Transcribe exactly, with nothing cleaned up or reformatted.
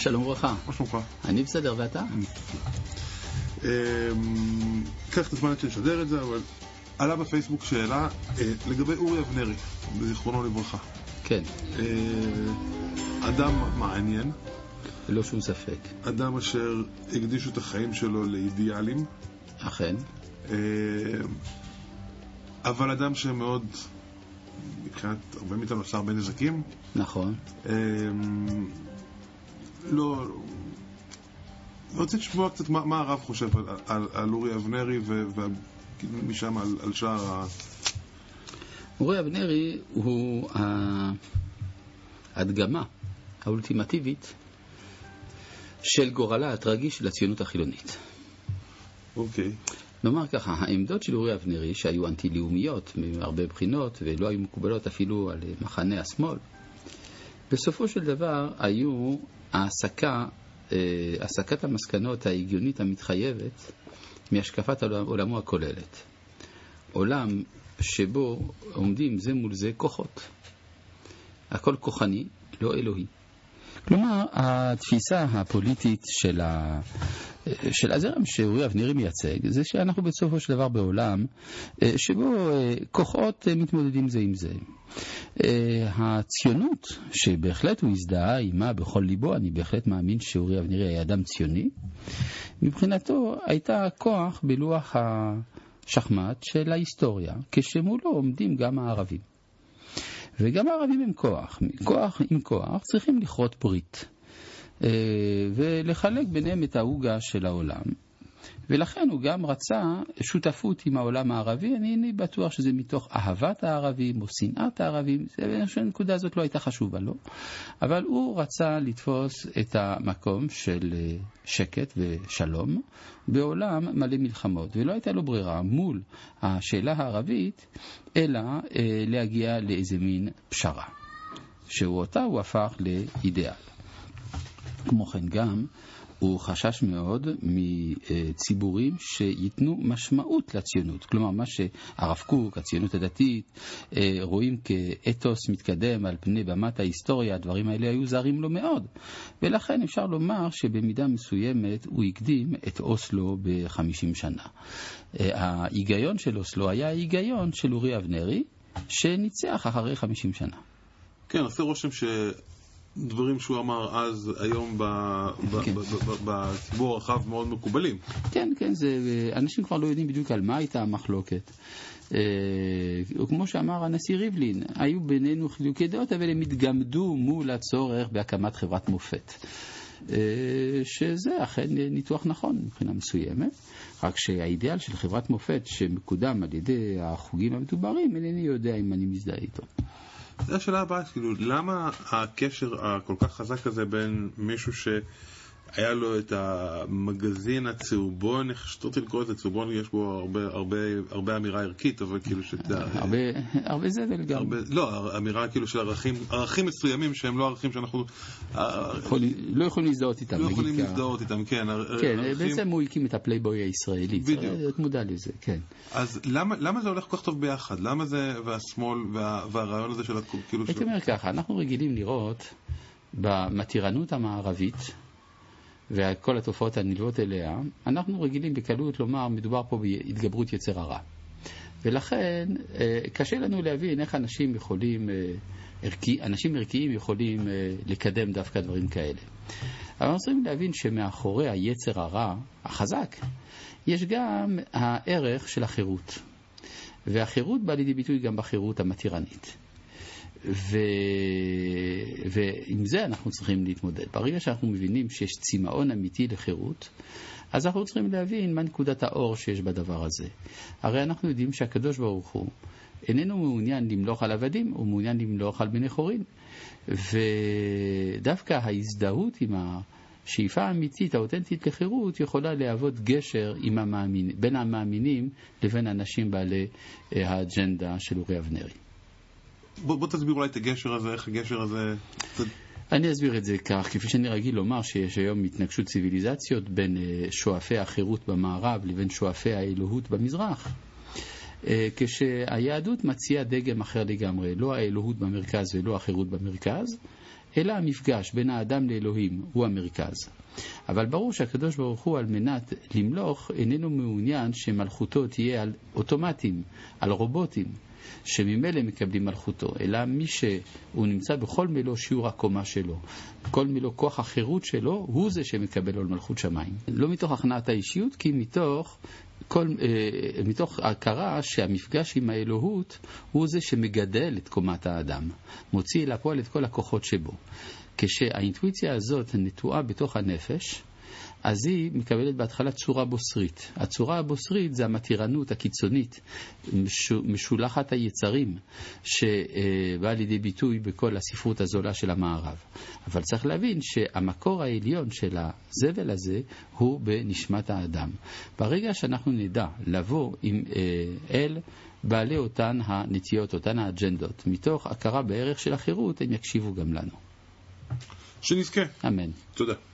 שלום וברכה. מה שלומך? אני בסדר, ואתה? קח את הזמן שנשדר את זה, אבל עלה בפייסבוק שאלה לגבי אורי אבנרי, בזיכרונו לברכה. כן. אדם מעניין. לא שום ספק. אדם אשר הקדישו את החיים שלו לאידיאלים. אכן. אבל אדם שמאוד, מבחינת הרבה מאיתנו עשה הרבה נזקים. נכון. לא... אני רוצה לשמוע קצת מה, מה הרב חושב על, על, על אורי אבנרי ומשם על, על שאר ה... אורי אבנרי הוא ההדגמה האולטימטיבית של גורלה הטרגי של הציונות החילונית. אוקיי. נאמר ככה, העמדות של אורי אבנרי שהיו אנטי-לאומיות מהרבה בחינות ולא היו מקובלות אפילו על מחנה השמאל, בסופו של דבר היו העסקה הסקת המסקנות ההגיונית המתחייבת מהשקפת עולמו הכוללת. עולם שבו עומדים זה מול זה כוחות. הכל כוחני, לא אלוהי. כלומר, התפיסה הפוליטית של, ה... של הזרם שאורי אבנרי מייצג, זה שאנחנו בסופו של דבר בעולם שבו כוחות מתמודדים זה עם זה. הציונות, שבהחלט הוא הזדהה עימה בכל ליבו, אני בהחלט מאמין שאורי אבנרי היה אדם ציוני, מבחינתו הייתה כוח בלוח השחמט של ההיסטוריה, כשמולו עומדים גם הערבים. וגם הערבים הם כוח. כוח עם כוח צריכים לכרות ברית ולחלק ביניהם את העוגה של העולם. ולכן הוא גם רצה שותפות עם העולם הערבי. אני, אני בטוח שזה מתוך אהבת הערבים או שנאת הערבים. הנקודה הזאת לא הייתה חשובה לו. אבל הוא רצה לתפוס את המקום של שקט ושלום בעולם מלא מלחמות. ולא הייתה לו ברירה מול השאלה הערבית, אלא אה, להגיע לאיזה מין פשרה. שהוא אותה הוא הפך לאידאל. כמו כן גם, הוא חשש מאוד מציבורים שיתנו משמעות לציונות. כלומר, מה שהרב קוק, הציונות הדתית, רואים כאתוס מתקדם על פני במת ההיסטוריה, הדברים האלה היו זרים לו מאוד. ולכן אפשר לומר שבמידה מסוימת הוא הקדים את אוסלו ב-חמישים שנה. ההיגיון של אוסלו היה ההיגיון של אורי אבנרי, שניצח אחרי חמישים שנה. כן, עושה רושם ש... דברים שהוא אמר אז, היום בציבור הרחב מאוד מקובלים. כן, כן, זה, אנשים כבר לא יודעים בדיוק על מה הייתה המחלוקת. כמו שאמר הנשיא ריבלין, היו בינינו חילוקי דעות, אבל הם התגמדו מול הצורך בהקמת חברת מופת. שזה אכן ניתוח נכון מבחינה מסוימת, רק שהאידיאל של חברת מופת שמקודם על ידי החוגים המדוברים, אינני יודע אם אני מזדהה איתו. זו השאלה הבאה, כאילו, למה הקשר הכל כך חזק הזה בין מישהו שהיה לו את המגזין הצהובון, איך שתרתי לקרוא את זה, צהובון יש בו הרבה, הרבה, הרבה אמירה ערכית, אבל כאילו שאתה... הרבה, הרבה זבל גם. הרבה, לא, אמירה כאילו של ערכים, ערכים מסוימים שהם לא ערכים שאנחנו... לא יכולים להזדהות איתם. לא יכולים להזדהות איתם, כן. כן, בעצם הוא הקים את הפלייבוי הישראלי. בדיוק. את מודע לזה, כן. אז למה, למה זה הולך כל כך טוב ביחד? למה זה, והשמאל, וה, והרעיון הזה של כאילו... הייתי אומר ככה, אנחנו רגילים לראות במתירנות המערבית, וכל התופעות הנלוות אליה, אנחנו רגילים בקלות לומר, מדובר פה בהתגברות יצר הרע. ולכן, קשה לנו להבין איך אנשים יכולים, אנשים ערכיים יכולים לקדם דווקא דברים כאלה. אבל אנחנו צריכים להבין שמאחורי היצר הרע, החזק, יש גם הערך של החירות. והחירות בא לידי ביטוי גם בחירות המתירנית. ו... ועם זה אנחנו צריכים להתמודד. ברגע שאנחנו מבינים שיש צמאון אמיתי לחירות, אז אנחנו צריכים להבין מה נקודת האור שיש בדבר הזה. הרי אנחנו יודעים שהקדוש ברוך הוא איננו מעוניין למלוך על עבדים, הוא מעוניין למלוך על בני חורין. ודווקא ההזדהות עם השאיפה האמיתית, האותנטית לחירות, יכולה להוות גשר עם המאמין, בין המאמינים לבין אנשים בעלי האג'נדה של אורי אבנרי. בוא, בוא תסביר אולי את הגשר הזה, איך הגשר הזה... אני אסביר את זה כך, כפי שאני רגיל לומר שיש היום התנגשות ציוויליזציות בין שואפי החירות במערב לבין שואפי האלוהות במזרח. כשהיהדות מציעה דגם אחר לגמרי, לא האלוהות במרכז ולא החירות במרכז, אלא המפגש בין האדם לאלוהים הוא המרכז. אבל ברור שהקדוש ברוך הוא על מנת למלוך איננו מעוניין שמלכותו תהיה על אוטומטים, על רובוטים, שממילא מקבלים מלכותו, אלא מי שהוא נמצא בכל מלוא שיעור הקומה שלו, כל מלוא כוח החירות שלו, הוא זה שמקבל על מלכות שמיים. לא מתוך הכנעת האישיות, כי מתוך כל, אה, מתוך הכרה שהמפגש עם האלוהות הוא זה שמגדל את קומת האדם, מוציא לפועל את כל הכוחות שבו. כשהאינטואיציה הזאת נטועה בתוך הנפש, אז היא מקבלת בהתחלה צורה בוסרית. הצורה הבוסרית זה המתירנות הקיצונית, משולחת היצרים, שבאה לידי ביטוי בכל הספרות הזולה של המערב. אבל צריך להבין שהמקור העליון של הזבל הזה הוא בנשמת האדם. ברגע שאנחנו נדע לבוא עם אל בעלי אותן הנטיות, אותן האג'נדות, מתוך הכרה בערך של החירות, הם יקשיבו גם לנו. שנזכה. אמן. תודה.